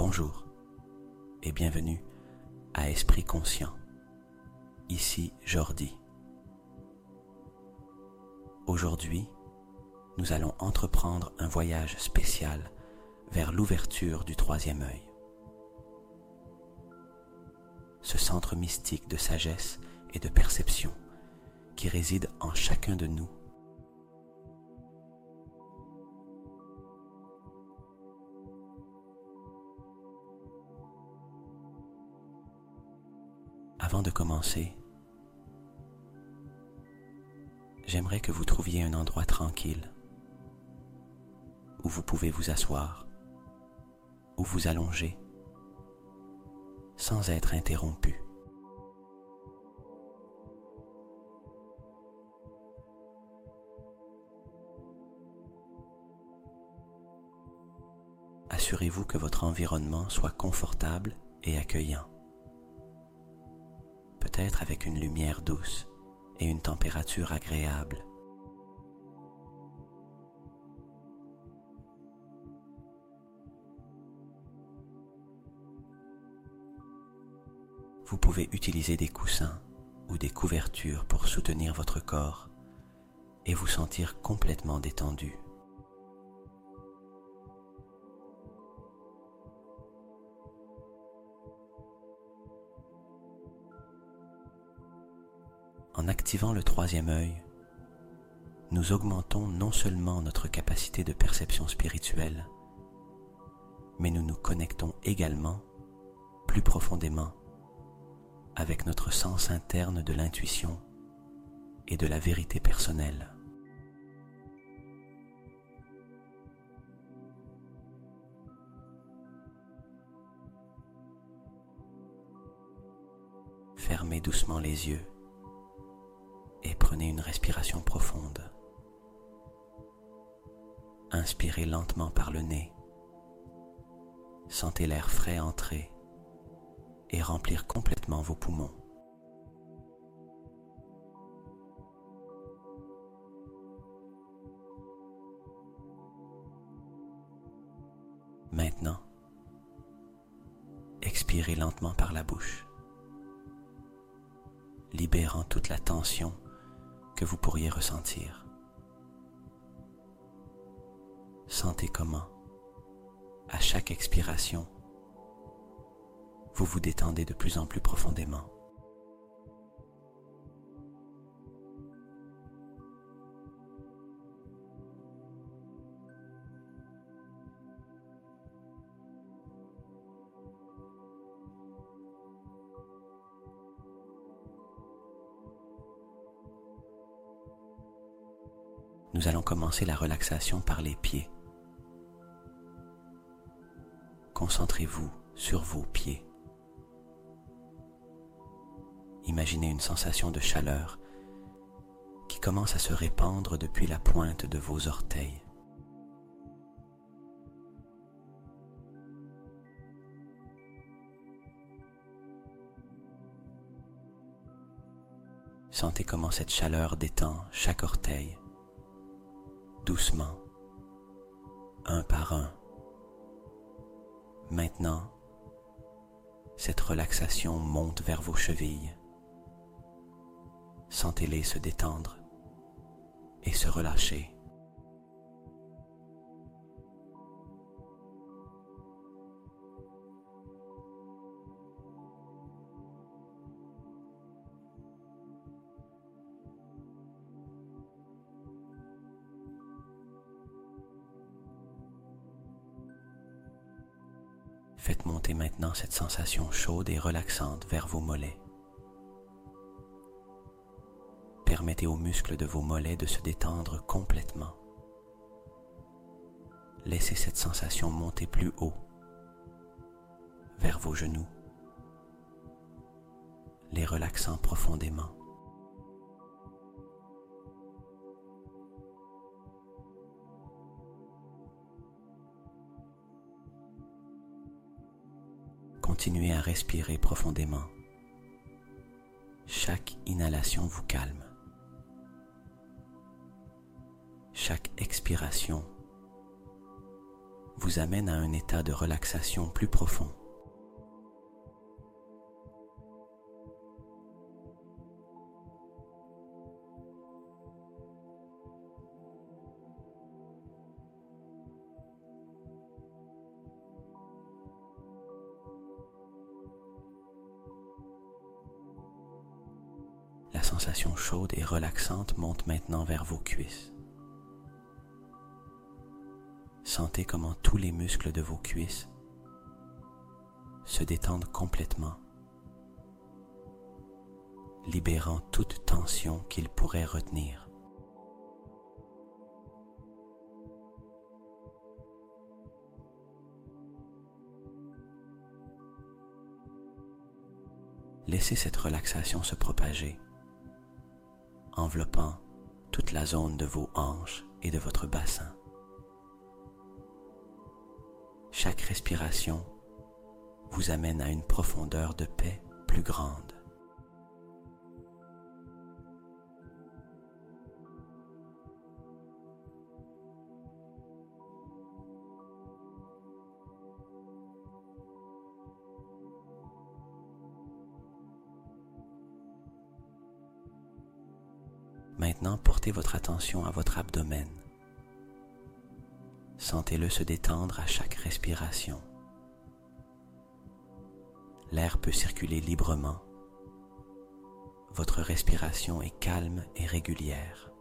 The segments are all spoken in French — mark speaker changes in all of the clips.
Speaker 1: Bonjour et bienvenue à Esprit Conscient. Ici Jordi. Aujourd'hui, nous allons entreprendre un voyage spécial vers l'ouverture du troisième œil. Ce centre mystique de sagesse et de perception qui réside en chacun de nous. Avant de commencer, j'aimerais que vous trouviez un endroit tranquille où vous pouvez vous asseoir ou vous allonger sans être interrompu. Assurez-vous que votre environnement soit confortable et accueillant. Peut-être avec une lumière douce et une température agréable. Vous pouvez utiliser des coussins ou des couvertures pour soutenir votre corps et vous sentir complètement détendu. En activant le troisième œil, nous augmentons non seulement notre capacité de perception spirituelle, mais nous nous connectons également, plus profondément, avec notre sens interne de l'intuition et de la vérité personnelle. Fermez doucement les yeux et prenez une respiration profonde. Inspirez lentement par le nez. Sentez l'air frais entrer et remplir complètement vos poumons. Maintenant, expirez lentement par la bouche, libérant toute la tension que vous pourriez ressentir. Sentez comment, à chaque expiration, vous vous détendez de plus en plus profondément. Nous allons commencer la relaxation par les pieds. Concentrez-vous sur vos pieds. Imaginez une sensation de chaleur qui commence à se répandre depuis la pointe de vos orteils. Sentez comment cette chaleur détend chaque orteil, doucement, un par un. Maintenant, cette relaxation monte vers vos chevilles. Sentez-les se détendre et se relâcher. Faites monter maintenant cette sensation chaude et relaxante vers vos mollets. Permettez aux muscles de vos mollets de se détendre complètement. Laissez cette sensation monter plus haut, vers vos genoux, les relaxant profondément. Continuez à respirer profondément. Chaque inhalation vous calme. Chaque expiration vous amène à un état de relaxation plus profond. La sensation chaude et relaxante monte maintenant vers vos cuisses. Sentez comment tous les muscles de vos cuisses se détendent complètement, libérant toute tension qu'ils pourraient retenir. Laissez cette relaxation se propager, enveloppant toute la zone de vos hanches et de votre bassin. Chaque respiration vous amène à une profondeur de paix plus grande. Maintenant, portez votre attention à votre abdomen. Sentez-le se détendre à chaque respiration. L'air peut circuler librement. Votre respiration est calme et régulière.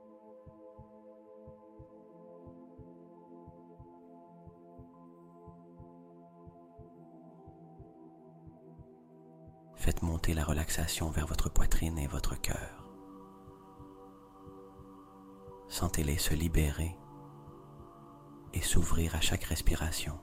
Speaker 1: Faites monter la relaxation vers votre poitrine et votre cœur. Sentez-les se libérer et s'ouvrir à chaque respiration.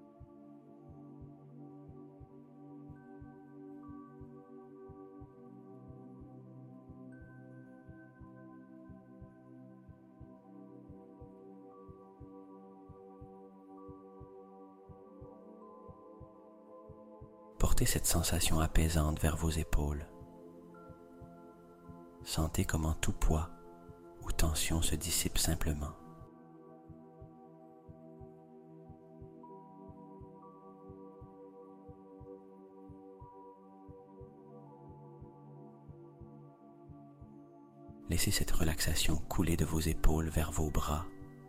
Speaker 1: Portez cette sensation apaisante vers vos épaules. Sentez comment tout poids ou tension se dissipe simplement. Laissez cette relaxation couler de vos épaules vers vos bras,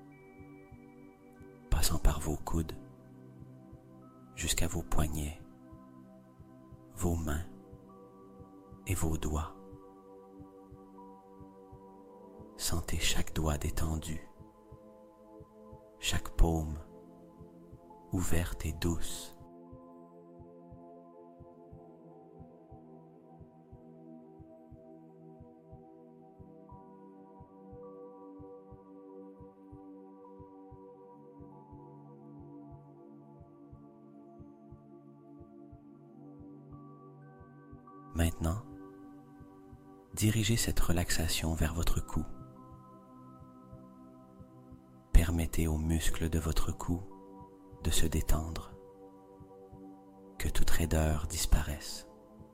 Speaker 1: passant par vos coudes, jusqu'à vos poignets, vos mains et vos doigts. Sentez chaque doigt détendu, chaque paume ouverte et douce. Maintenant, dirigez cette relaxation vers votre cou. Permettez aux muscles de votre cou de se détendre, que toute raideur disparaisse.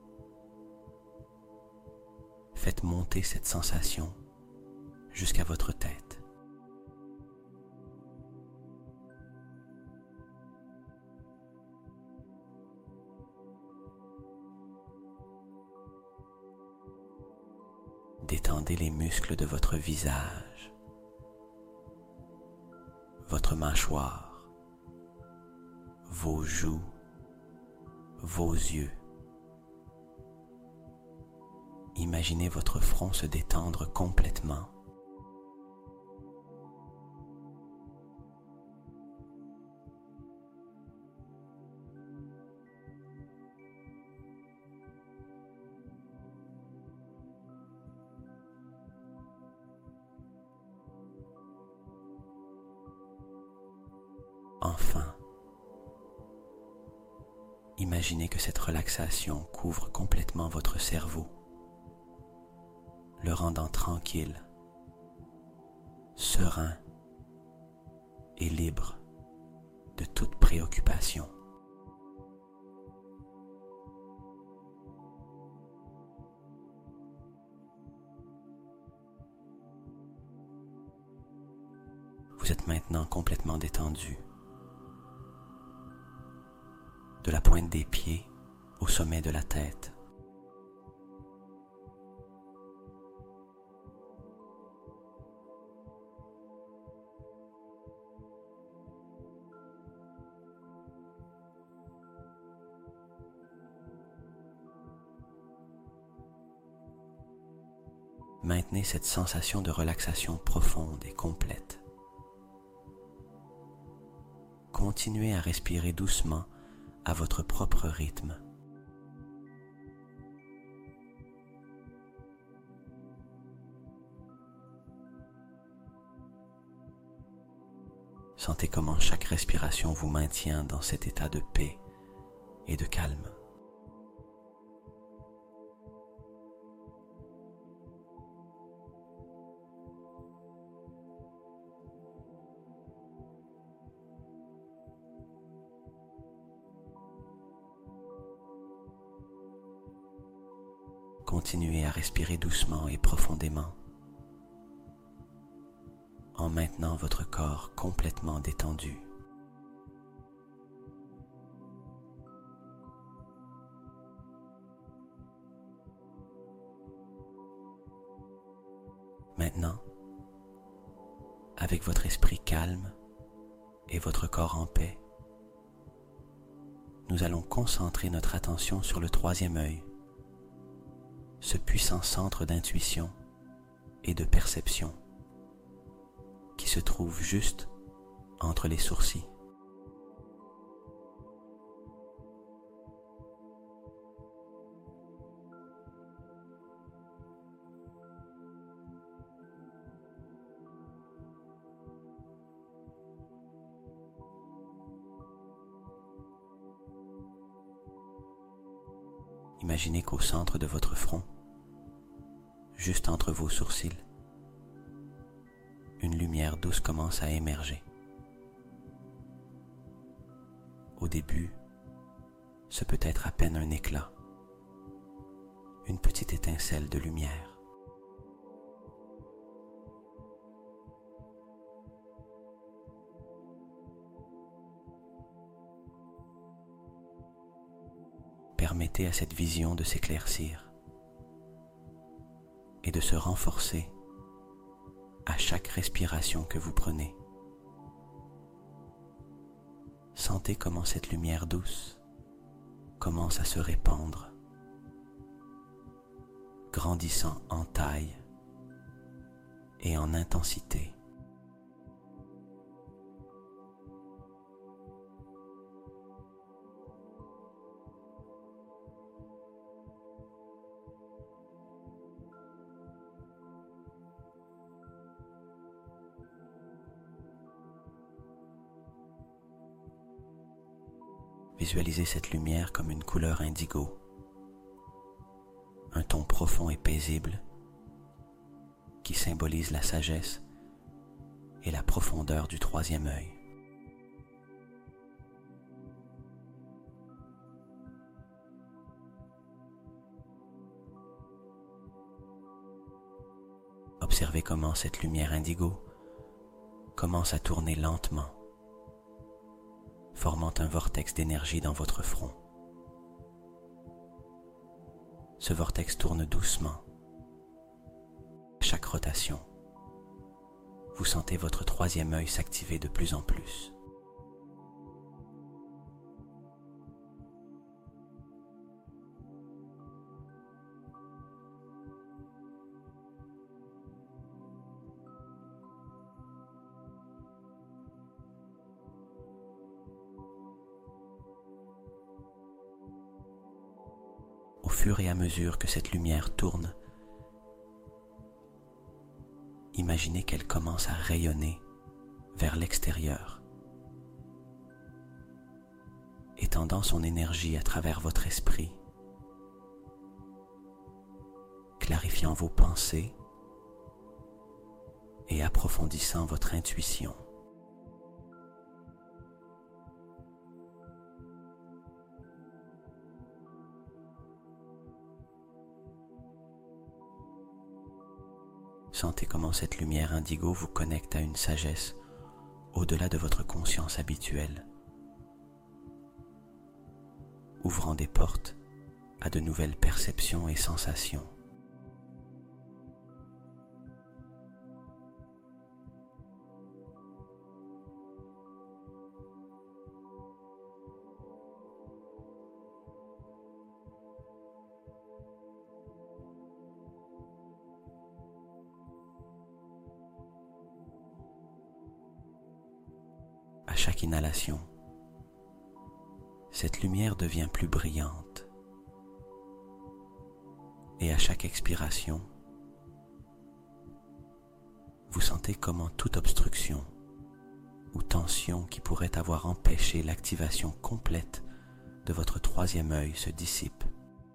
Speaker 1: Faites monter cette sensation jusqu'à votre tête. Détendez les muscles de votre visage, votre mâchoire, vos joues, vos yeux. Imaginez votre front se détendre complètement. Enfin, imaginez que cette relaxation couvre complètement votre cerveau, le rendant tranquille, serein et libre de toute préoccupation. Vous êtes maintenant complètement détendu, de la pointe des pieds au sommet de la tête. Maintenez cette sensation de relaxation profonde et complète. Continuez à respirer doucement à votre propre rythme. Sentez comment chaque respiration vous maintient dans cet état de paix et de calme. Continuez à respirer doucement et profondément en maintenant votre corps complètement détendu. Maintenant, avec votre esprit calme et votre corps en paix, nous allons concentrer notre attention sur le troisième œil, ce puissant centre d'intuition et de perception qui se trouve juste entre les sourcils. Imaginez qu'au centre de votre front, juste entre vos sourcils, une lumière douce commence à émerger. Au début, ce peut être à peine un éclat, une petite étincelle de lumière. Permettez à cette vision de s'éclaircir et de se renforcer à chaque respiration que vous prenez. Sentez comment cette lumière douce commence à se répandre, grandissant en taille et en intensité. Visualisez cette lumière comme une couleur indigo, un ton profond et paisible qui symbolise la sagesse et la profondeur du troisième œil. Observez comment cette lumière indigo commence à tourner lentement, formant un vortex d'énergie dans votre front. Ce vortex tourne doucement. À chaque rotation, vous sentez votre troisième œil s'activer de plus en plus. Au fur et à mesure que cette lumière tourne, imaginez qu'elle commence à rayonner vers l'extérieur, étendant son énergie à travers votre esprit, clarifiant vos pensées et approfondissant votre intuition. Sentez comment cette lumière indigo vous connecte à une sagesse au-delà de votre conscience habituelle. ouvrant des portes à de nouvelles perceptions et sensations. À chaque inhalation, cette lumière devient plus brillante et à chaque expiration, vous sentez comment toute obstruction ou tension qui pourrait avoir empêché l'activation complète de votre troisième œil se dissipe.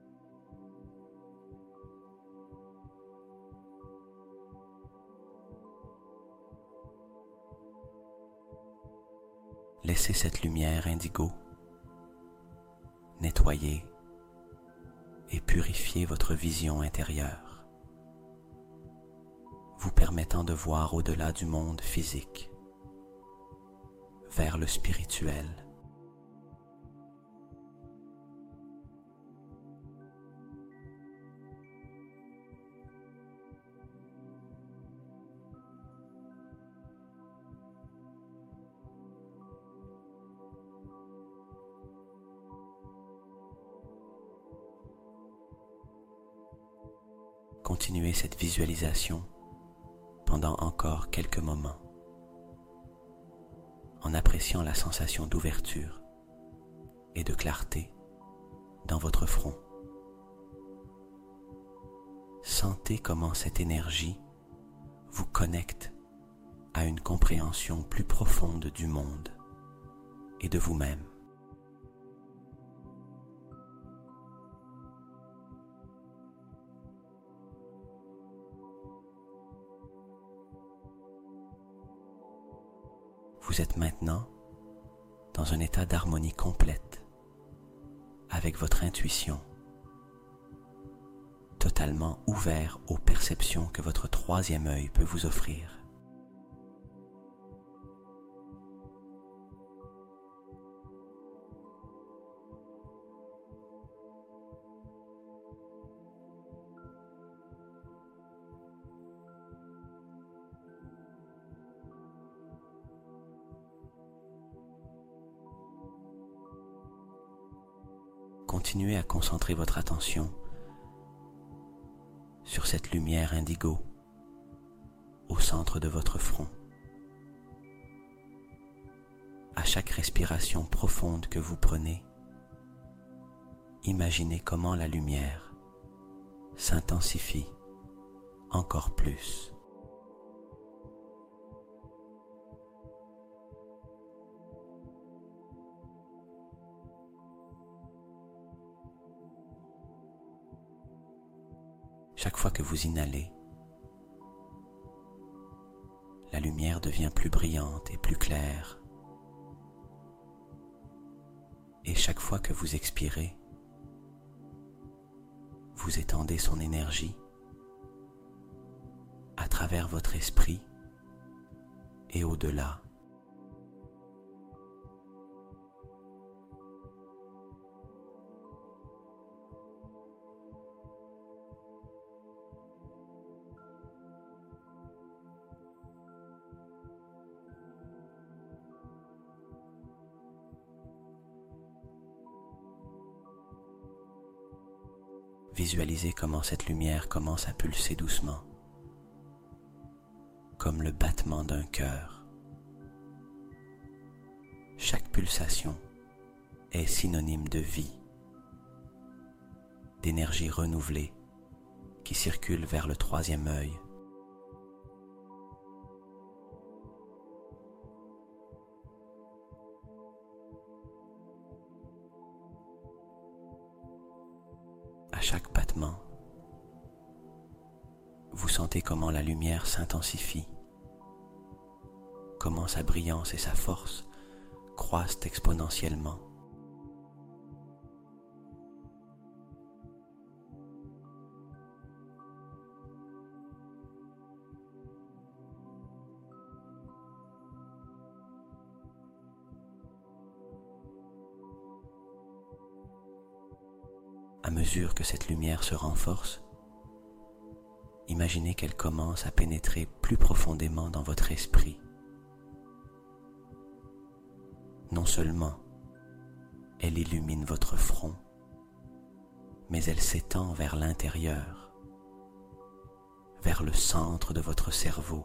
Speaker 1: Laissez cette lumière indigo nettoyer et purifier votre vision intérieure, vous permettant de voir au-delà du monde physique, vers le spirituel. Continuez cette visualisation pendant encore quelques moments, en appréciant la sensation d'ouverture et de clarté dans votre front. Sentez comment cette énergie vous connecte à une compréhension plus profonde du monde et de vous-même. Vous êtes maintenant dans un état d'harmonie complète avec votre intuition, totalement ouvert aux perceptions que votre troisième œil peut vous offrir. Continuez à concentrer votre attention sur cette lumière indigo au centre de votre front. À chaque respiration profonde que vous prenez, imaginez comment la lumière s'intensifie encore plus. Chaque fois que vous inhalez, la lumière devient plus brillante et plus claire. Et chaque fois que vous expirez, vous étendez son énergie à travers votre esprit et au-delà. Visualisez comment cette lumière commence à pulser doucement, comme le battement d'un cœur. Chaque pulsation est synonyme de vie, d'énergie renouvelée qui circule vers le troisième œil. À chaque battement, vous sentez comment la lumière s'intensifie, comment sa brillance et sa force croissent exponentiellement. À mesure que cette lumière se renforce, imaginez qu'elle commence à pénétrer plus profondément dans votre esprit. Non seulement elle illumine votre front, mais elle s'étend vers l'intérieur, vers le centre de votre cerveau.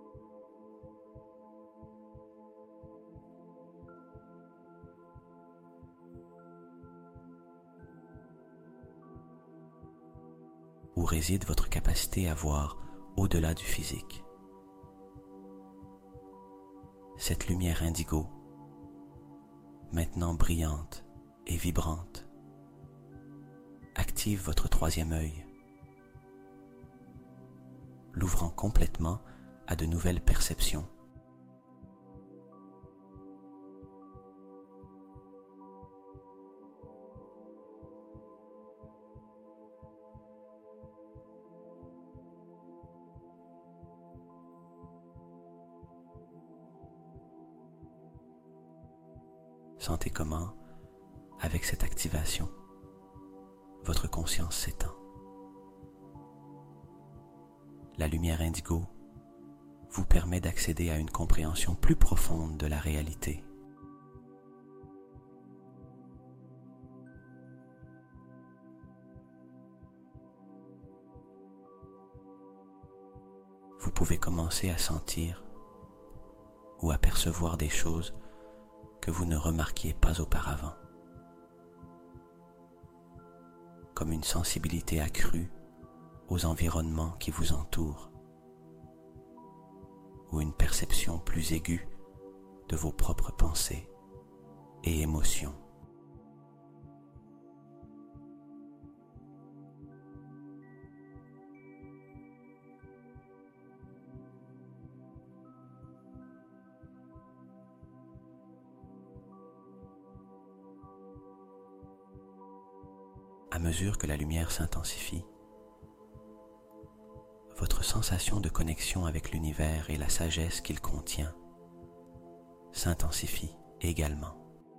Speaker 1: Où réside votre capacité à voir au-delà du physique. Cette lumière indigo, maintenant brillante et vibrante, active votre troisième œil, l'ouvrant complètement à de nouvelles perceptions. Sentez comment, avec cette activation, votre conscience s'étend. La lumière indigo vous permet d'accéder à une compréhension plus profonde de la réalité. Vous pouvez commencer à sentir ou à percevoir des choses que vous ne remarquiez pas auparavant, comme une sensibilité accrue aux environnements qui vous entourent, ou une perception plus aiguë de vos propres pensées et émotions. À mesure que la lumière s'intensifie, votre sensation de connexion avec l'univers et la sagesse qu'il contient s'intensifie également.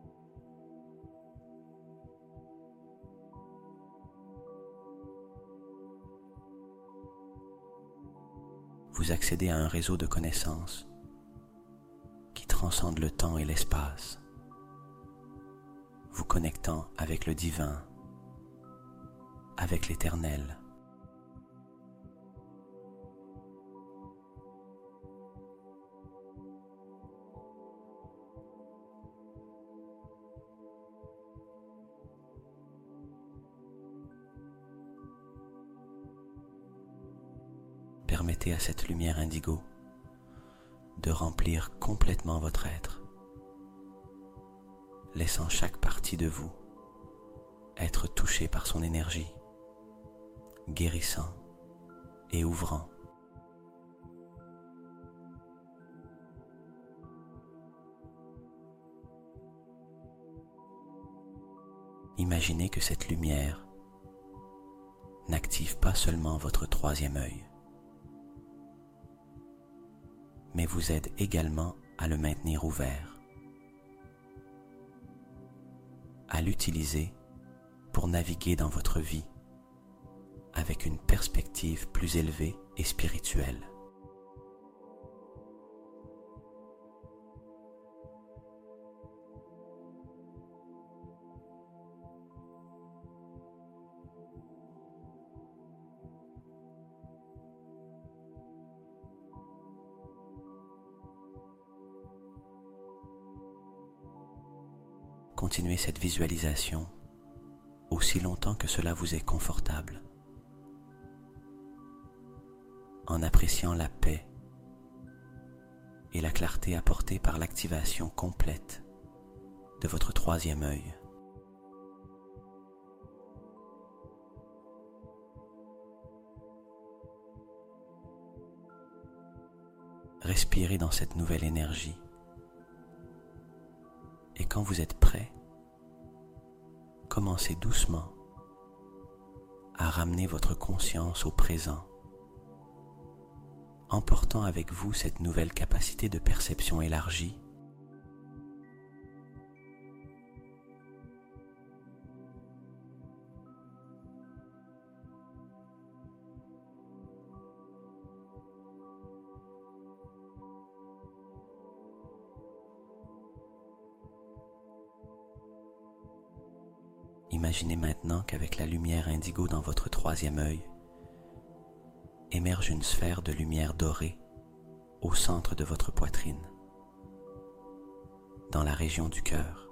Speaker 1: Vous accédez à un réseau de connaissances qui transcende le temps et l'espace, vous connectant avec le divin, avec l'éternel. Permettez à cette lumière indigo de remplir complètement votre être, laissant chaque partie de vous être touchée par son énergie, guérissant et ouvrant. Imaginez que cette lumière n'active pas seulement votre troisième œil, mais vous aide également à le maintenir ouvert, à l'utiliser pour naviguer dans votre vie avec une perspective plus élevée et spirituelle. Continuez cette visualisation aussi longtemps que cela vous est confortable, en appréciant la paix et la clarté apportée par l'activation complète de votre troisième œil. Respirez dans cette nouvelle énergie et quand vous êtes prêt, commencez doucement à ramener votre conscience au présent, emportant avec vous cette nouvelle capacité de perception élargie Imaginez maintenant qu'avec la lumière indigo dans votre troisième œil, émerge une sphère de lumière dorée au centre de votre poitrine, dans la région du cœur.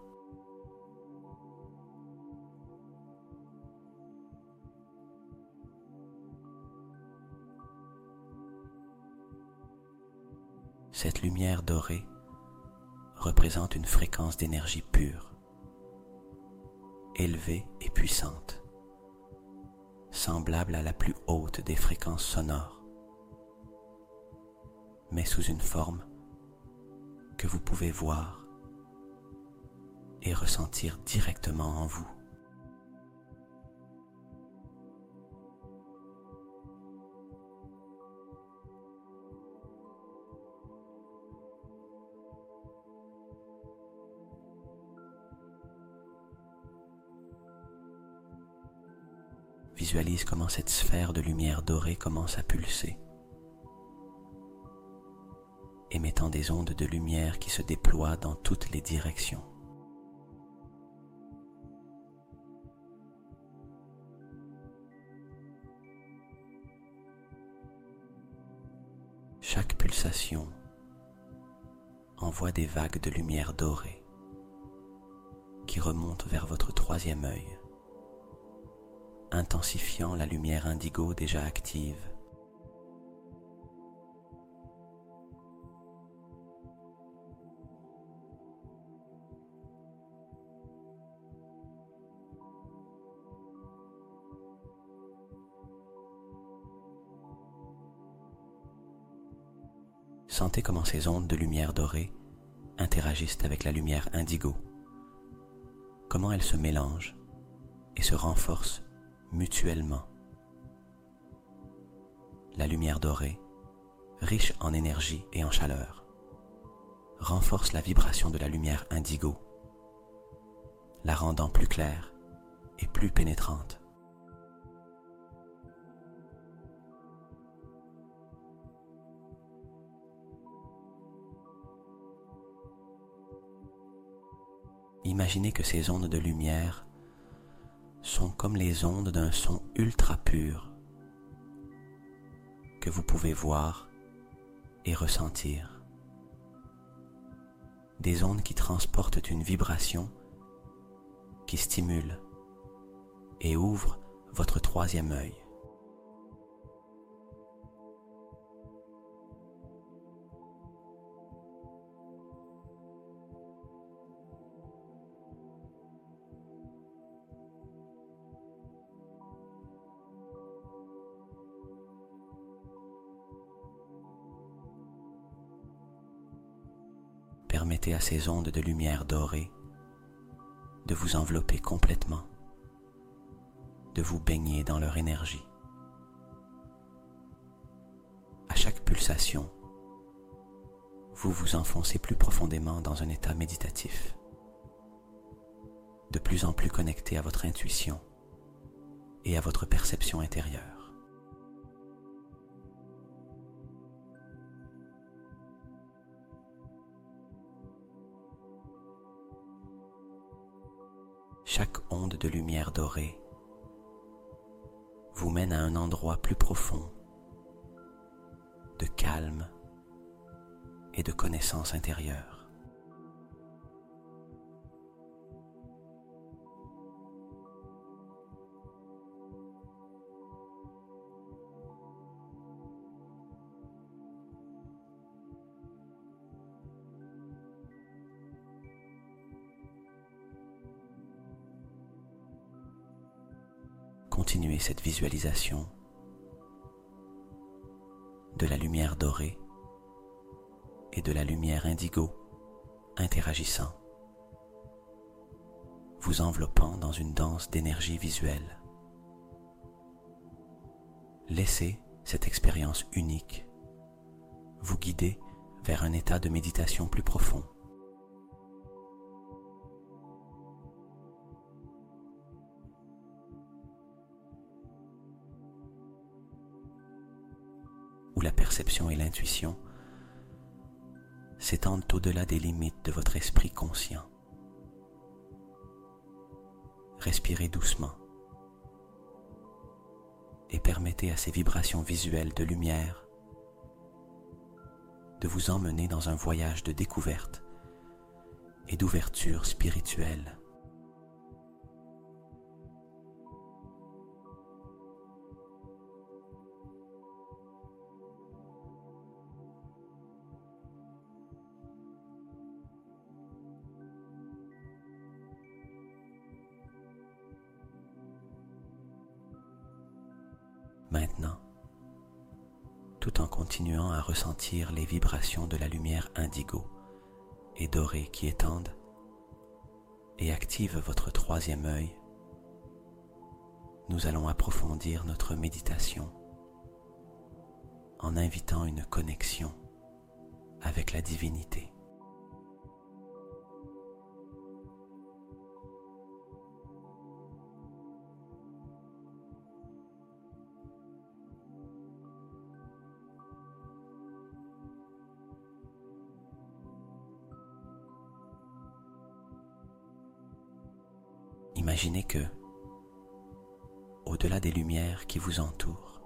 Speaker 1: Cette lumière dorée représente une fréquence d'énergie pure, élevée et puissante, semblable à la plus haute des fréquences sonores, mais sous une forme que vous pouvez voir et ressentir directement en vous. Visualise comment cette sphère de lumière dorée commence à pulser, émettant des ondes de lumière qui se déploient dans toutes les directions. Chaque pulsation envoie des vagues de lumière dorée qui remontent vers votre troisième œil, intensifiant la lumière indigo déjà active. Sentez comment ces ondes de lumière dorée interagissent avec la lumière indigo, comment elles se mélangent et se renforcent mutuellement. La lumière dorée, riche en énergie et en chaleur, renforce la vibration de la lumière indigo, la rendant plus claire et plus pénétrante. Imaginez que ces ondes de lumière sont comme les ondes d'un son ultra pur que vous pouvez voir et ressentir. Des ondes qui transportent une vibration qui stimule et ouvre votre troisième œil. Permettez à ces ondes de lumière dorée de vous envelopper complètement, de vous baigner dans leur énergie. À chaque pulsation, vous vous enfoncez plus profondément dans un état méditatif, de plus en plus connecté à votre intuition et à votre perception intérieure. Chaque onde de lumière dorée vous mène à un endroit plus profond, de calme et de connaissance intérieure. Continuez cette visualisation de la lumière dorée et de la lumière indigo interagissant, vous enveloppant dans une danse d'énergie visuelle. Laissez cette expérience unique vous guider vers un état de méditation plus profond. Où la perception et l'intuition s'étendent au-delà des limites de votre esprit conscient. respirez doucement et permettez à ces vibrations visuelles de lumière de vous emmener dans un voyage de découverte et d'ouverture spirituelle. Maintenant, tout en continuant à ressentir les vibrations de la lumière indigo et dorée qui étendent et activent votre troisième œil, nous allons approfondir notre méditation en invitant une connexion avec la divinité. Imaginez que, au-delà des lumières qui vous entourent,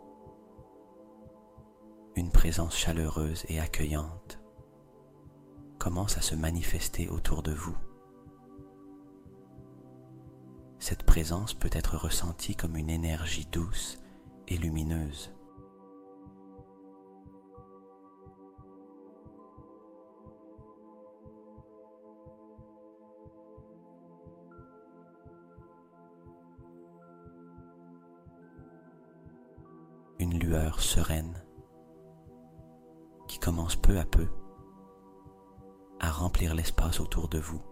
Speaker 1: une présence chaleureuse et accueillante commence à se manifester autour de vous. Cette présence peut être ressentie comme une énergie douce et lumineuse. Une lueur sereine qui commence peu à peu à remplir l'espace autour de vous.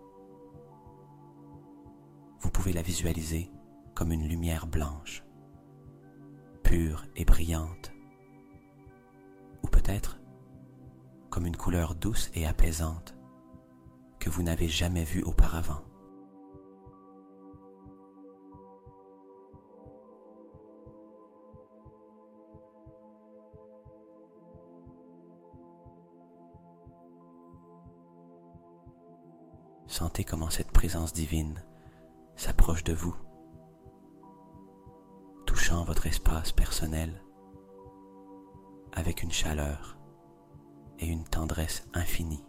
Speaker 1: Vous pouvez la visualiser comme une lumière blanche, pure et brillante, ou peut-être comme une couleur douce et apaisante que vous n'avez jamais vue auparavant. Sentez comment cette présence divine s'approche de vous, touchant votre espace personnel avec une chaleur et une tendresse infinie.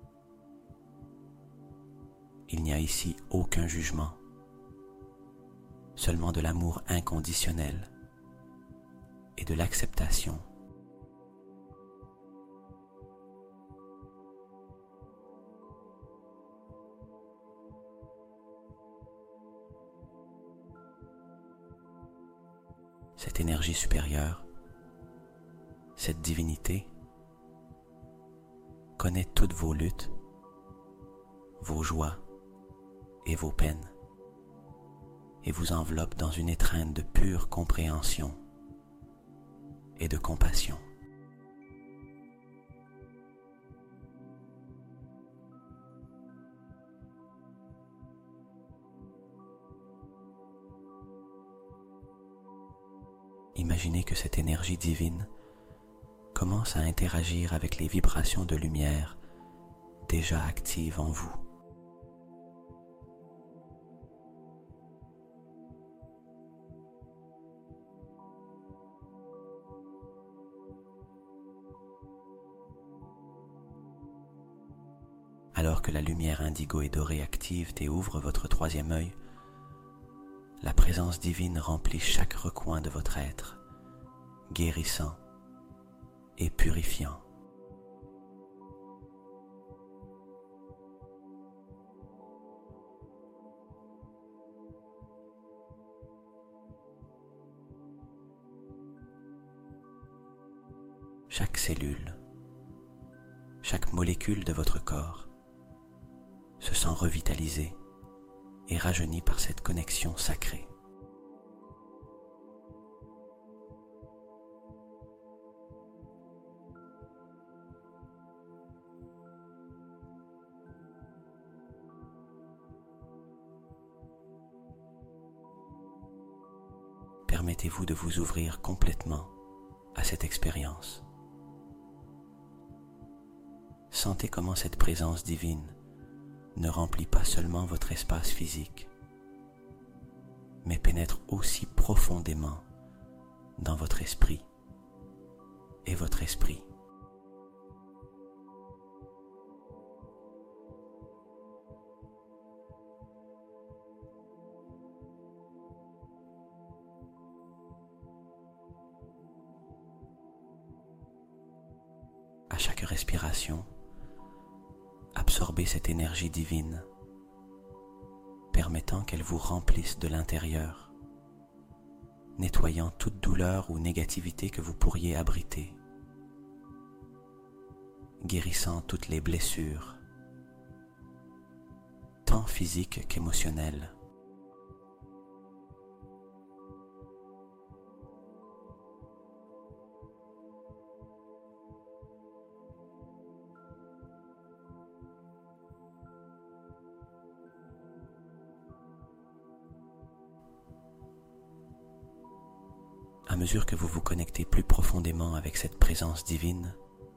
Speaker 1: Il n'y a ici aucun jugement, seulement de l'amour inconditionnel et de l'acceptation. Cette énergie supérieure, cette divinité, connaît toutes vos luttes, vos joies et vos peines, et vous enveloppe dans une étreinte de pure compréhension et de compassion. Imaginez que cette énergie divine commence à interagir avec les vibrations de lumière déjà actives en vous. Alors que la lumière indigo et dorée active et ouvre votre troisième œil, la présence divine remplit chaque recoin de votre être, guérissant et purifiant. Chaque cellule, chaque molécule de votre corps se sent revitalisée et rajeunie par cette connexion sacrée. Permettez-vous de vous ouvrir complètement à cette expérience. Sentez comment cette présence divine ne remplit pas seulement votre espace physique, mais pénètre aussi profondément dans votre esprit et votre esprit. À chaque respiration, absorbez cette énergie divine, permettant qu'elle vous remplisse de l'intérieur, nettoyant toute douleur ou négativité que vous pourriez abriter, guérissant toutes les blessures, tant physiques qu'émotionnelles. À mesure que vous vous connectez plus profondément avec cette présence divine,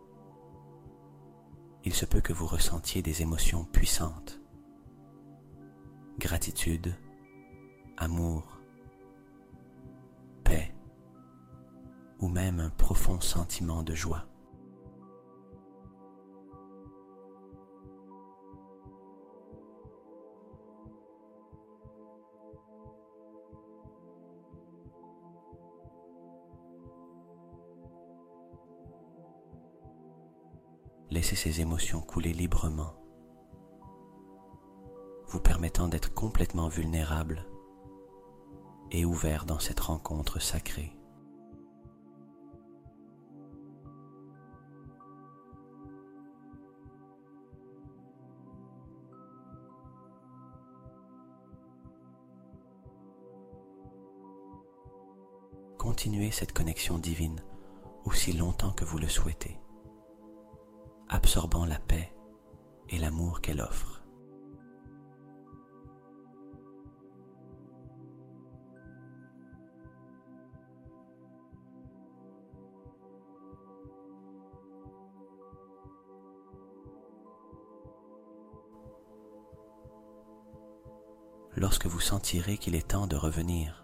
Speaker 1: il se peut que vous ressentiez des émotions puissantes. Gratitude, amour, paix, ou même un profond sentiment de joie. Laissez ces émotions couler librement, vous permettant d'être complètement vulnérable et ouvert dans cette rencontre sacrée. Continuez cette connexion divine aussi longtemps que vous le souhaitez, absorbant la paix et l'amour qu'elle offre. Lorsque vous sentirez qu'il est temps de revenir,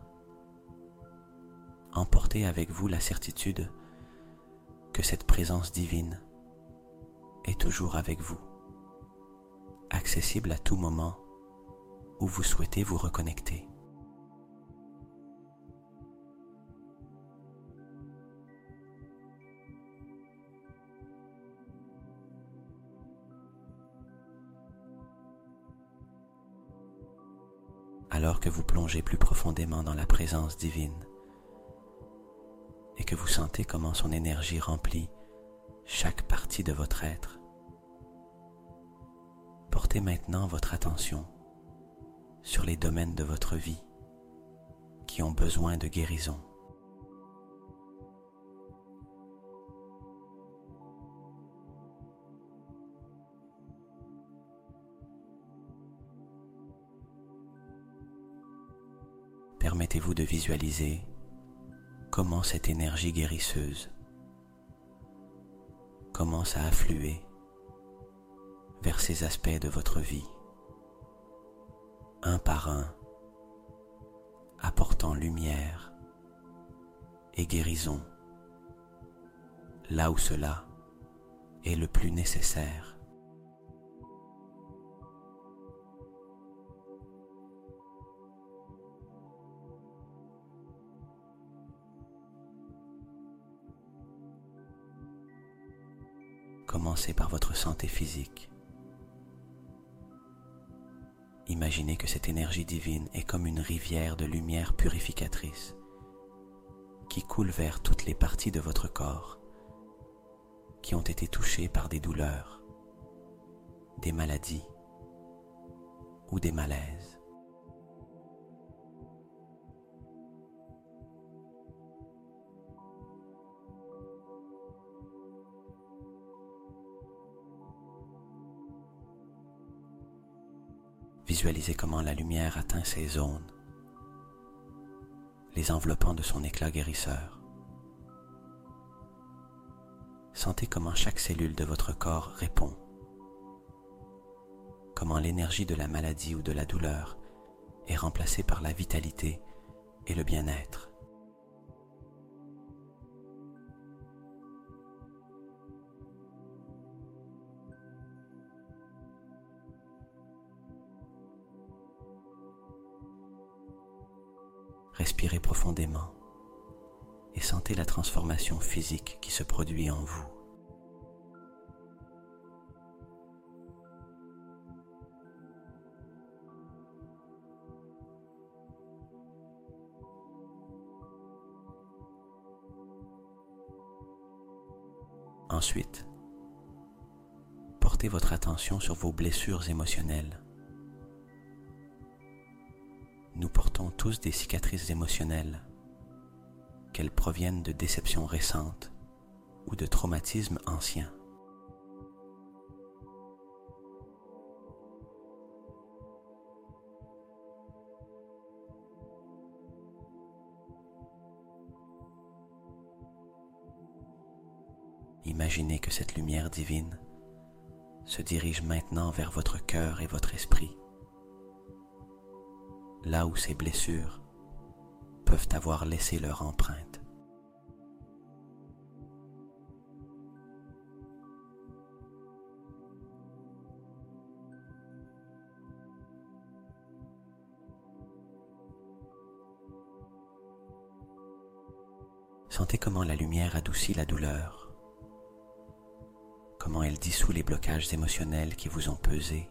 Speaker 1: emportez avec vous la certitude que cette présence divine est toujours avec vous, accessible à tout moment où vous souhaitez vous reconnecter. Alors que vous plongez plus profondément dans la présence divine et que vous sentez comment son énergie remplit chaque partie de votre être, portez maintenant votre attention sur les domaines de votre vie qui ont besoin de guérison. Permettez-vous de visualiser comment cette énergie guérisseuse commence à affluer vers ces aspects de votre vie, un par un, apportant lumière et guérison là où cela est le plus nécessaire. Commencez par votre santé physique. Imaginez que cette énergie divine est comme une rivière de lumière purificatrice qui coule vers toutes les parties de votre corps qui ont été touchées par des douleurs, des maladies ou des malaises. Visualisez comment la lumière atteint ces zones, les enveloppant de son éclat guérisseur. Sentez comment chaque cellule de votre corps répond, comment l'énergie de la maladie ou de la douleur est remplacée par la vitalité et le bien-être. Respirez profondément et sentez la transformation physique qui se produit en vous. Ensuite, portez votre attention sur vos blessures émotionnelles. Nous portons tous des cicatrices émotionnelles, qu'elles proviennent de déceptions récentes ou de traumatismes anciens. Imaginez que cette lumière divine se dirige maintenant vers votre cœur et votre esprit, là où ces blessures peuvent avoir laissé leur empreinte. Sentez comment la lumière adoucit la douleur, comment elle dissout les blocages émotionnels qui vous ont pesé.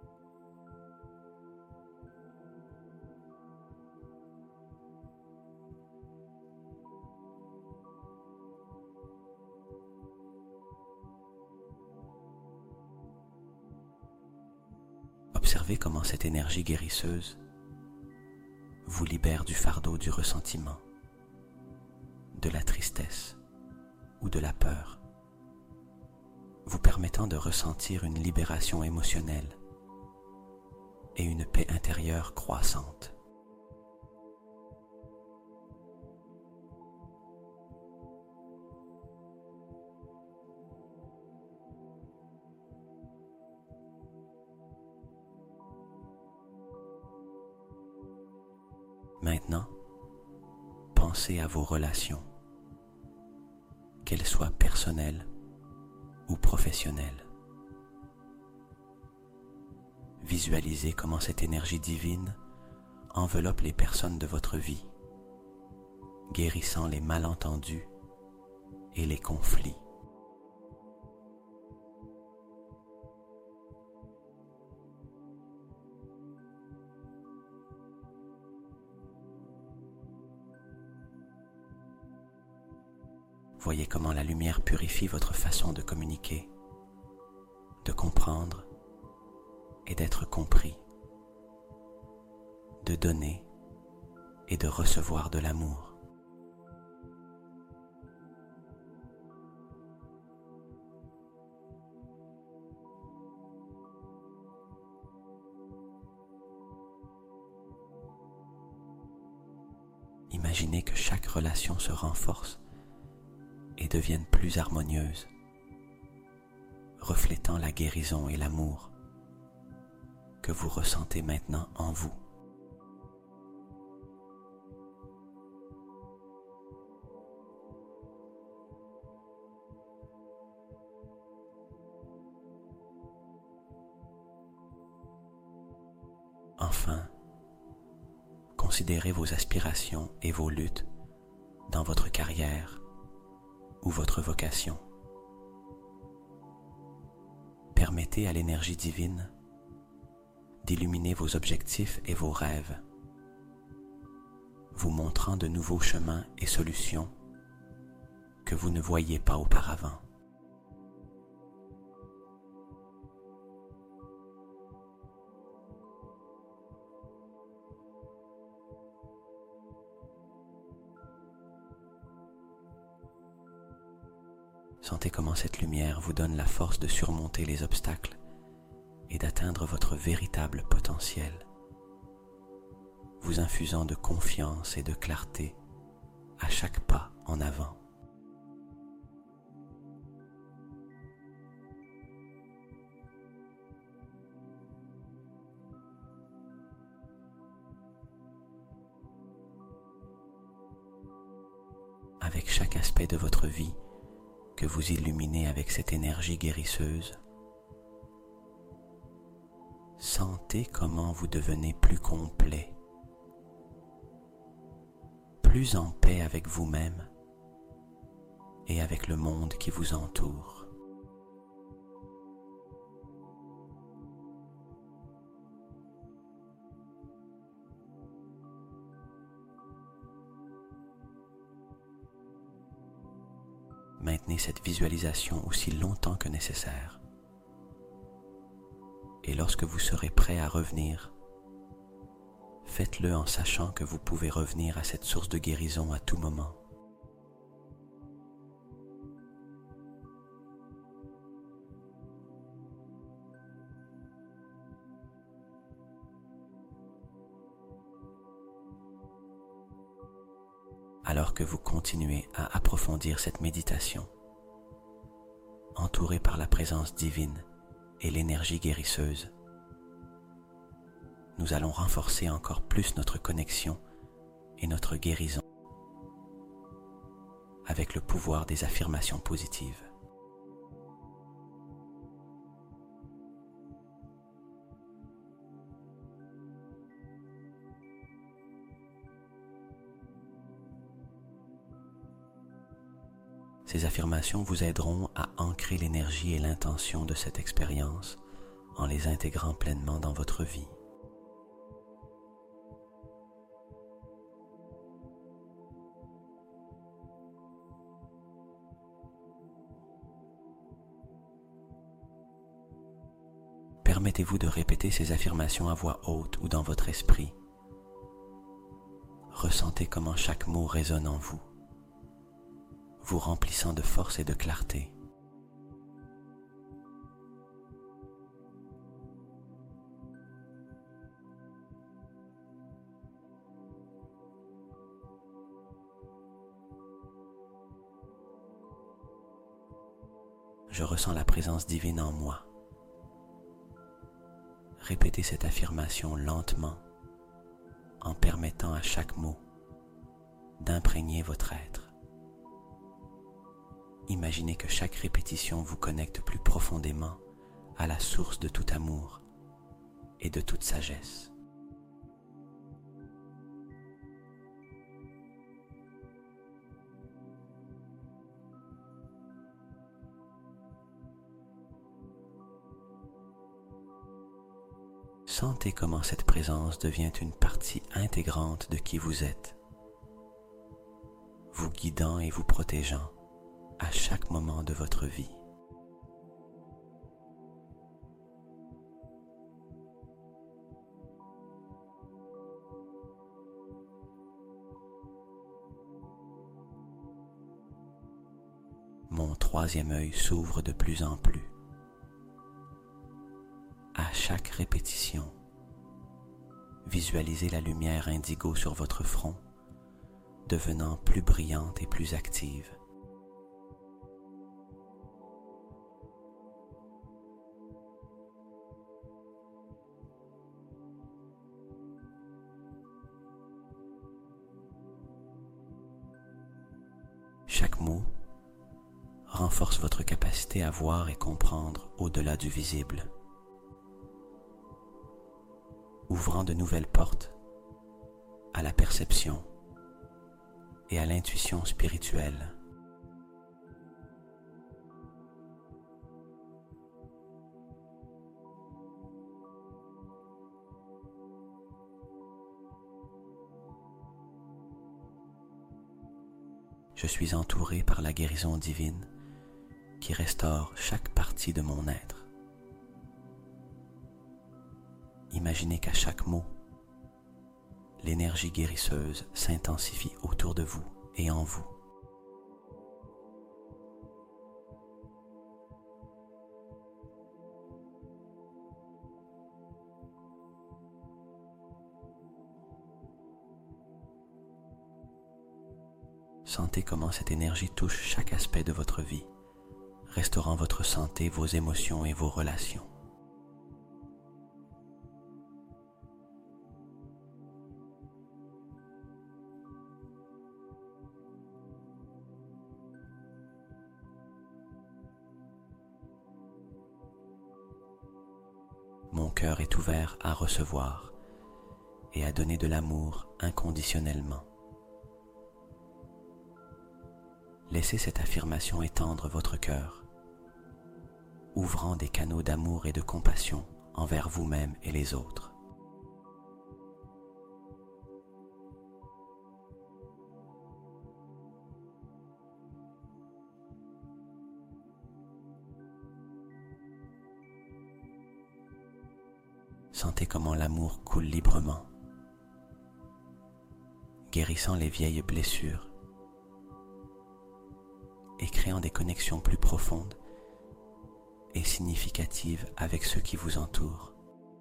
Speaker 1: Observez comment cette énergie guérisseuse vous libère du fardeau du ressentiment, de la tristesse ou de la peur, vous permettant de ressentir une libération émotionnelle et une paix intérieure croissante. Maintenant, pensez à vos relations, qu'elles soient personnelles ou professionnelles. Visualisez comment cette énergie divine enveloppe les personnes de votre vie, guérissant les malentendus et les conflits. Voyez comment la lumière purifie votre façon de communiquer, de comprendre et d'être compris, de donner et de recevoir de l'amour. Imaginez que chaque relation se renforce et devienne plus harmonieuse, reflétant la guérison et l'amour que vous ressentez maintenant en vous. Enfin, considérez vos aspirations et vos luttes dans votre carrière ou votre vocation. Permettez à l'énergie divine d'illuminer vos objectifs et vos rêves, vous montrant de nouveaux chemins et solutions que vous ne voyiez pas auparavant. Sentez comment cette lumière vous donne la force de surmonter les obstacles et d'atteindre votre véritable potentiel, vous infusant de confiance et de clarté à chaque pas en avant. avec chaque aspect de votre vie que vous illuminez avec cette énergie guérisseuse, sentez comment vous devenez plus complet, plus en paix avec vous-même et avec le monde qui vous entoure. Maintenez cette visualisation aussi longtemps que nécessaire. Et lorsque vous serez prêt à revenir, faites-le en sachant que vous pouvez revenir à cette source de guérison à tout moment. Alors que vous continuez à approfondir cette méditation, entouré par la présence divine et l'énergie guérisseuse, nous allons renforcer encore plus notre connexion et notre guérison avec le pouvoir des affirmations positives. Ces affirmations vous aideront à ancrer l'énergie et l'intention de cette expérience en les intégrant pleinement dans votre vie. Permettez-vous de répéter ces affirmations à voix haute ou dans votre esprit. Ressentez comment chaque mot résonne en vous, vous remplissant de force et de clarté. Je ressens la présence divine en moi. Répétez cette affirmation lentement en permettant à chaque mot d'imprégner votre être. Imaginez que chaque répétition vous connecte plus profondément à la source de tout amour et de toute sagesse. Sentez comment cette présence devient une partie intégrante de qui vous êtes, vous guidant et vous protégeant à chaque moment de votre vie. Mon troisième œil s'ouvre de plus en plus. À chaque répétition, visualisez la lumière indigo sur votre front, devenant plus brillante et plus active. Chaque mot renforce votre capacité à voir et comprendre au-delà du visible, ouvrant de nouvelles portes à la perception et à l'intuition spirituelle. Je suis entouré par la guérison divine qui restaure chaque partie de mon être. Imaginez qu'à chaque mot, l'énergie guérisseuse s'intensifie autour de vous et en vous. Sentez comment cette énergie touche chaque aspect de votre vie, restaurant votre santé, vos émotions et vos relations. cœur est ouvert à recevoir et à donner de l'amour inconditionnellement. Laissez cette affirmation étendre votre cœur, ouvrant des canaux d'amour et de compassion envers vous-même et les autres. Sentez comment l'amour coule librement, guérissant les vieilles blessures et créant des connexions plus profondes et significatives avec ceux qui vous entourent.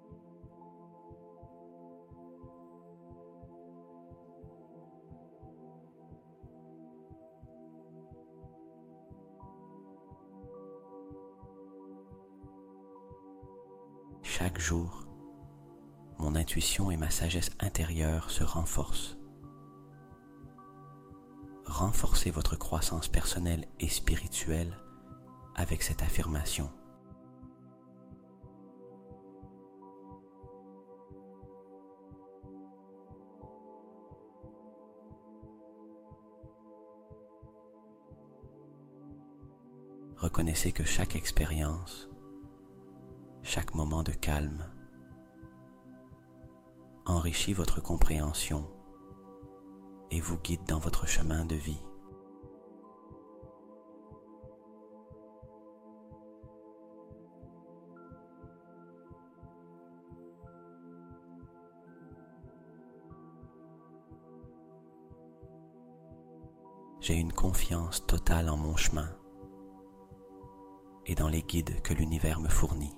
Speaker 1: Chaque jour, mon intuition et ma sagesse intérieure se renforcent. Renforcez votre croissance personnelle et spirituelle avec cette affirmation. Reconnaissez que chaque expérience, chaque moment de calme, enrichit votre compréhension et vous guide dans votre chemin de vie. J'ai une confiance totale en mon chemin et dans les guides que l'univers me fournit.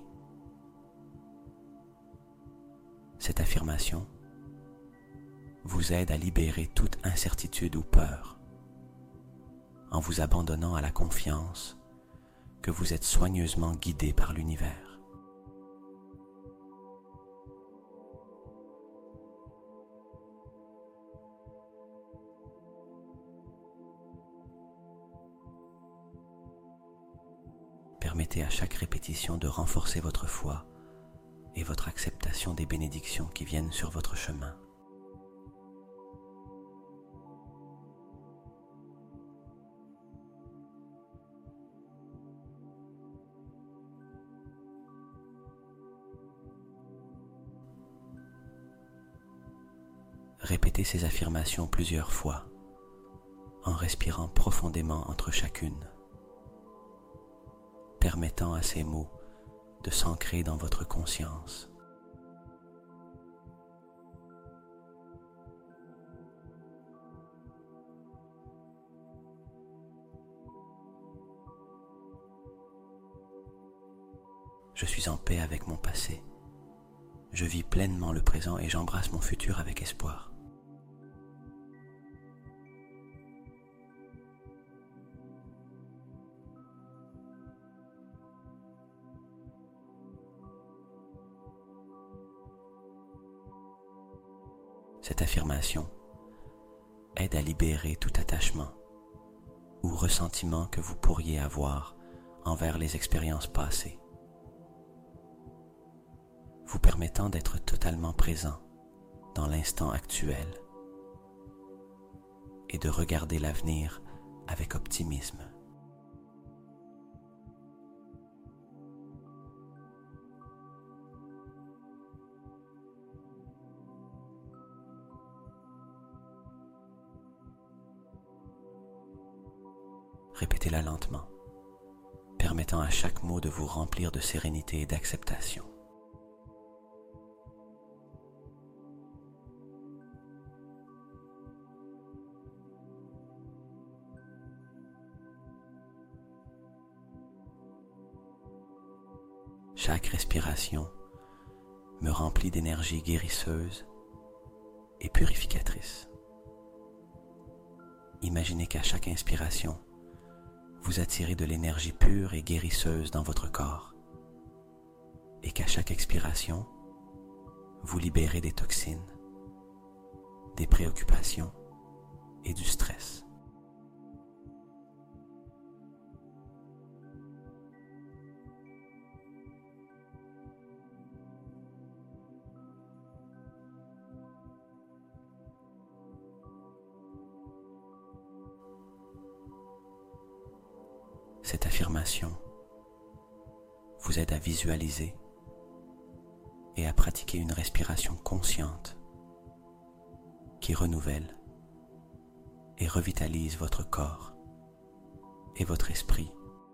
Speaker 1: Cette affirmation vous aide à libérer toute incertitude ou peur en vous abandonnant à la confiance que vous êtes soigneusement guidé par l'univers. Permettez à chaque répétition de renforcer votre foi et votre acceptation des bénédictions qui viennent sur votre chemin. Répétez ces affirmations plusieurs fois, en respirant profondément entre chacune, permettant à ces mots de s'ancrer dans votre conscience. Je suis en paix avec mon passé. Je vis pleinement le présent et j'embrasse mon futur avec espoir. Cette affirmation aide à libérer tout attachement ou ressentiment que vous pourriez avoir envers les expériences passées, vous permettant d'être totalement présent dans l'instant actuel et de regarder l'avenir avec optimisme. Répétez-la lentement, permettant à chaque mot de vous remplir de sérénité et d'acceptation. Chaque respiration me remplit d'énergie guérisseuse et purificatrice. Imaginez qu'à chaque inspiration, vous attirez de l'énergie pure et guérisseuse dans votre corps et qu'à chaque expiration, vous libérez des toxines, des préoccupations et du stress. Cette affirmation vous aide à visualiser et à pratiquer une respiration consciente qui renouvelle et revitalise votre corps et votre esprit.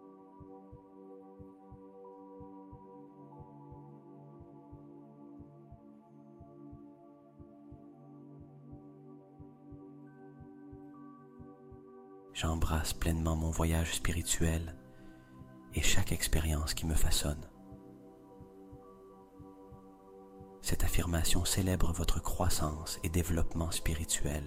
Speaker 1: J'embrasse pleinement mon voyage spirituel et chaque expérience qui me façonne. Cette affirmation célèbre votre croissance et développement spirituel.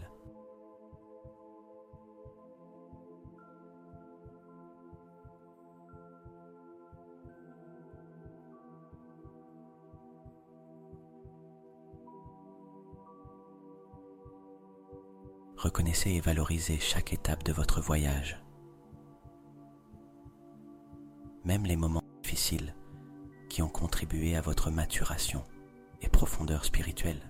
Speaker 1: Reconnaissez et valorisez chaque étape de votre voyage. Même les moments difficiles qui ont contribué à votre maturation et profondeur spirituelle.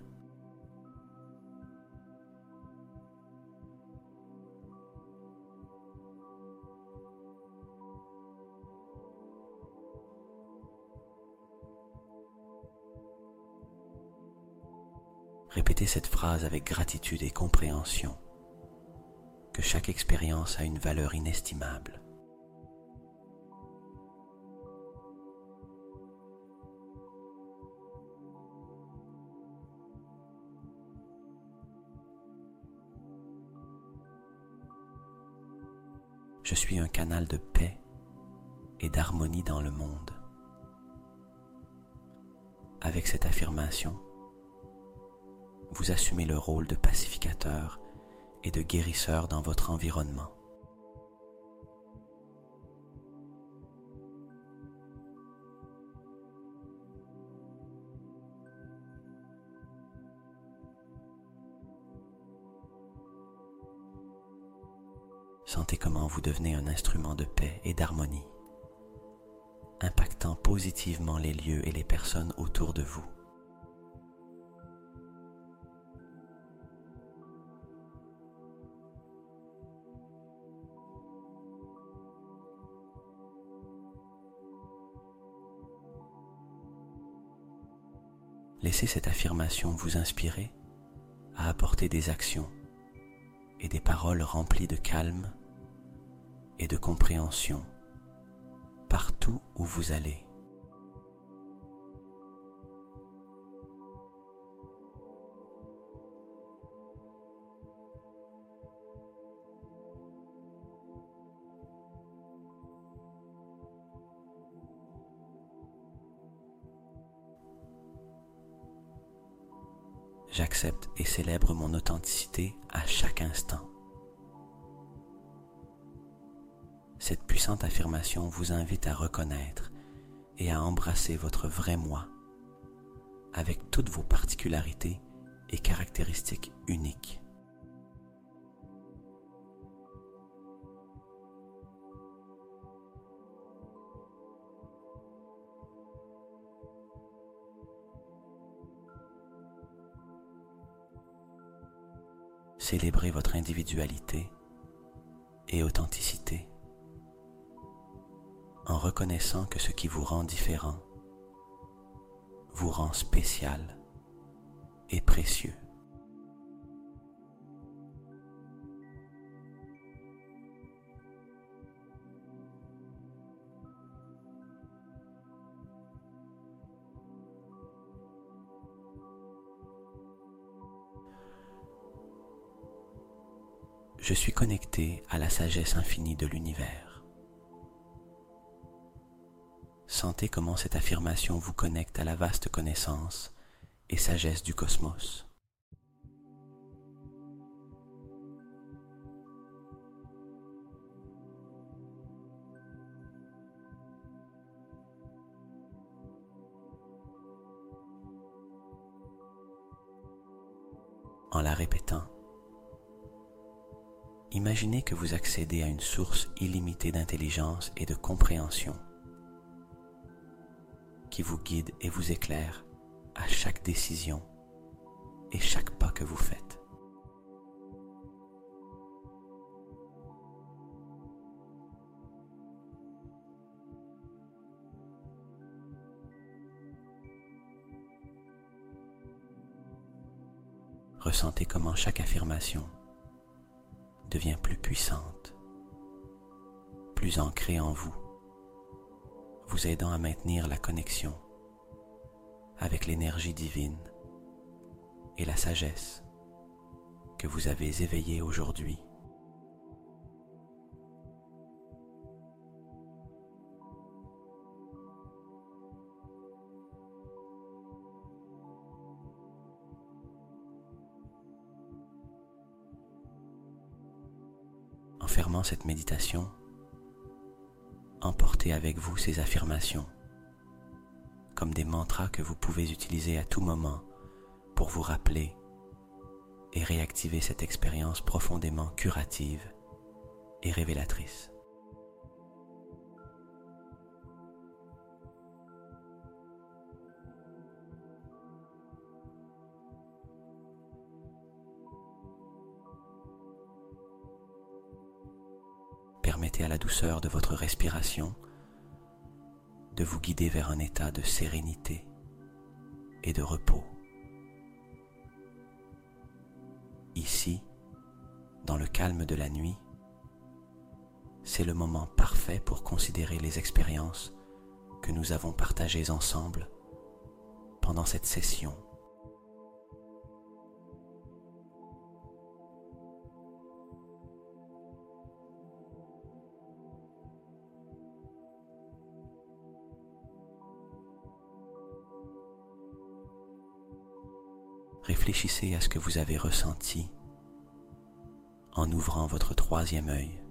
Speaker 1: Répétez cette phrase avec gratitude et compréhension, que chaque expérience a une valeur inestimable. Je suis un canal de paix et d'harmonie dans le monde. Avec cette affirmation, vous assumez le rôle de pacificateur et de guérisseur dans votre environnement. Sentez comment vous devenez un instrument de paix et d'harmonie, impactant positivement les lieux et les personnes autour de vous. Laissez cette affirmation vous inspirer à apporter des actions et des paroles remplies de calme et de compréhension partout où vous allez. J'accepte et célèbre mon authenticité à chaque instant. Cette puissante affirmation vous invite à reconnaître et à embrasser votre vrai moi, avec toutes vos particularités et caractéristiques uniques. Célébrez votre individualité et authenticité en reconnaissant que ce qui vous rend différent vous rend spécial et précieux. Je suis connecté à la sagesse infinie de l'univers. Sentez comment cette affirmation vous connecte à la vaste connaissance et sagesse du cosmos. En la répétant, imaginez que vous accédez à une source illimitée d'intelligence et de compréhension qui vous guide et vous éclaire à chaque décision et chaque pas que vous faites. Ressentez comment chaque affirmation devient plus puissante, plus ancrée en vous, vous aidant à maintenir la connexion avec l'énergie divine et la sagesse que vous avez éveillée aujourd'hui. En fermant cette méditation, emportez avec vous ces affirmations comme des mantras que vous pouvez utiliser à tout moment pour vous rappeler et réactiver cette expérience profondément curative et révélatrice. Permettez à la douceur de votre respiration de vous guider vers un état de sérénité et de repos. Ici, dans le calme de la nuit, c'est le moment parfait pour considérer les expériences que nous avons partagées ensemble pendant cette session. Réfléchissez à ce que vous avez ressenti en ouvrant votre troisième œil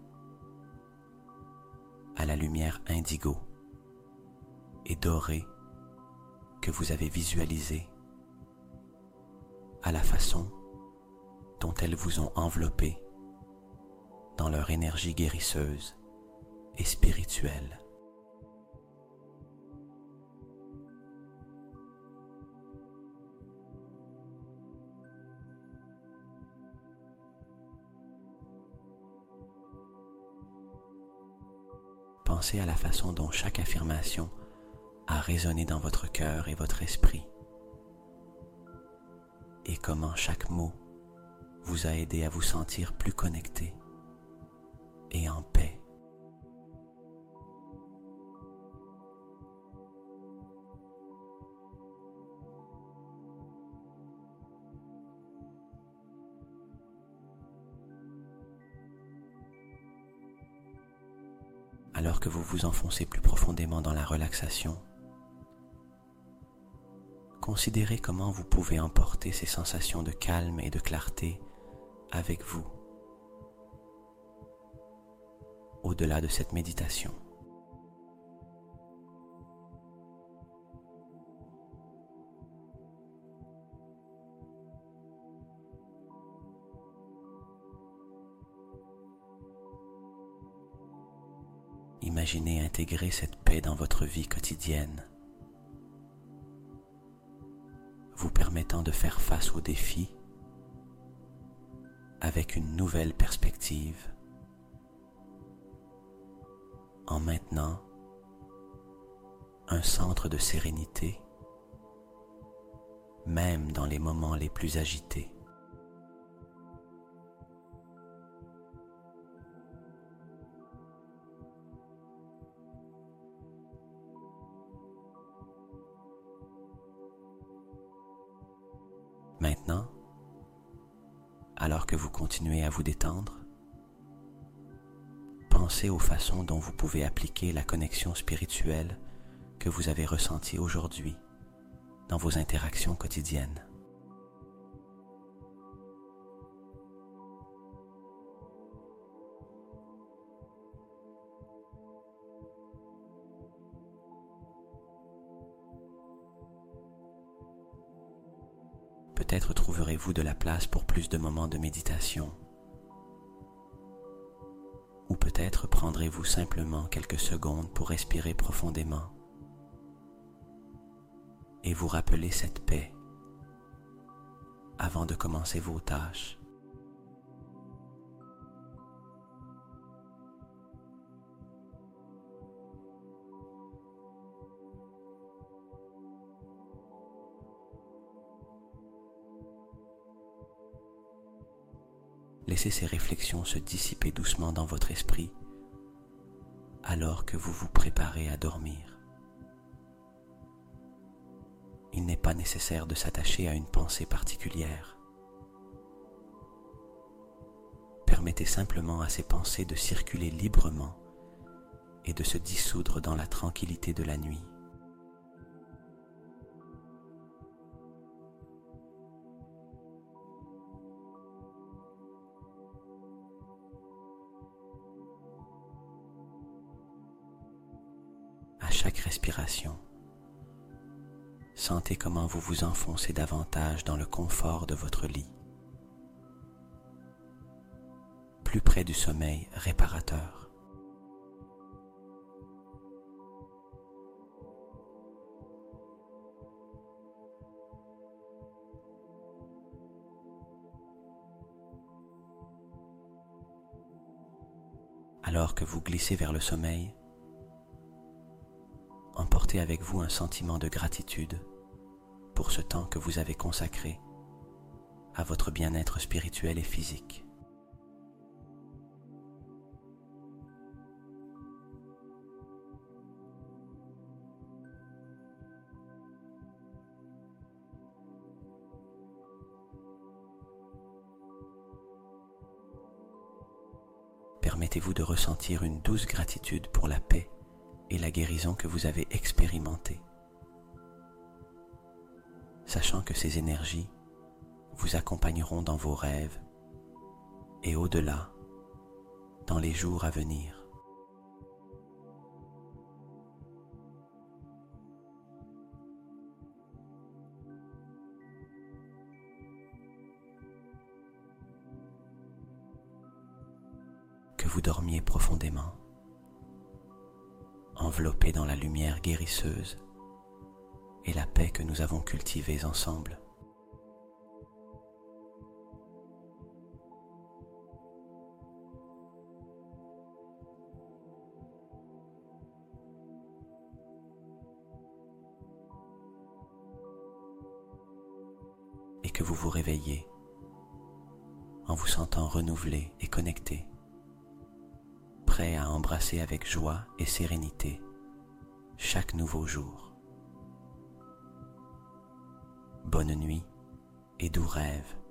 Speaker 1: à la lumière indigo et dorée que vous avez visualisée, à la façon dont elles vous ont enveloppé dans leur énergie guérisseuse et spirituelle. Pensez à la façon dont chaque affirmation a résonné dans votre cœur et votre esprit, et comment chaque mot vous a aidé à vous sentir plus connecté et en paix. Alors que vous vous enfoncez plus profondément dans la relaxation, considérez comment vous pouvez emporter ces sensations de calme et de clarté avec vous, au-delà de cette méditation. Imaginez intégrer cette paix dans votre vie quotidienne, vous permettant de faire face aux défis avec une nouvelle perspective, en maintenant un centre de sérénité, même dans les moments les plus agités. Maintenant, alors que vous continuez à vous détendre, pensez aux façons dont vous pouvez appliquer la connexion spirituelle que vous avez ressentie aujourd'hui dans vos interactions quotidiennes. Peut-être trouverez-vous de la place pour plus de moments de méditation. Ou peut-être prendrez-vous simplement quelques secondes pour respirer profondément et vous rappeler cette paix avant de commencer vos tâches. laissez ces réflexions se dissiper doucement dans votre esprit alors que vous vous préparez à dormir. Il n'est pas nécessaire de s'attacher à une pensée particulière. Permettez simplement à ces pensées de circuler librement et de se dissoudre dans la tranquillité de la nuit. À chaque respiration, sentez comment vous vous enfoncez davantage dans le confort de votre lit, plus près du sommeil réparateur. Alors que vous glissez vers le sommeil, emportez avec vous un sentiment de gratitude pour ce temps que vous avez consacré à votre bien-être spirituel et physique. Permettez-vous de ressentir une douce gratitude pour la paix et la guérison que vous avez expérimentée, sachant que ces énergies vous accompagneront dans vos rêves et au-delà, dans les jours à venir. Que vous dormiez profondément, enveloppé dans la lumière guérisseuse et la paix que nous avons cultivée ensemble. Et que vous vous réveillez en vous sentant renouvelé et connecté, prêt à embrasser avec joie et sérénité chaque nouveau jour. Bonne nuit et doux rêves.